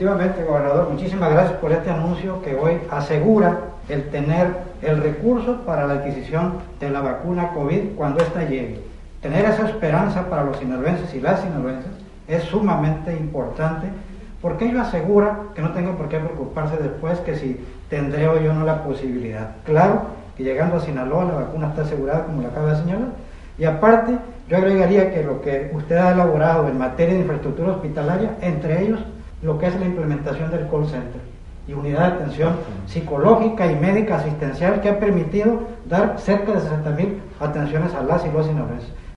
Definitivamente, gobernador, muchísimas gracias por este anuncio que hoy asegura el tener el recurso para la adquisición de la vacuna COVID cuando ésta llegue. Tener esa esperanza para los sinaloenses y las sinaloenses es sumamente importante, porque ello asegura que no tengo por qué preocuparse después que si tendré o yo no la posibilidad. Claro que llegando a Sinaloa la vacuna está asegurada, como lo acaba de señalar, y aparte yo agregaría que lo que usted ha elaborado en materia de infraestructura hospitalaria, entre ellos lo que es la implementación del call center y unidad de atención psicológica y médica asistencial, que ha permitido dar cerca de 60,000 atenciones a las y los sinaloenses.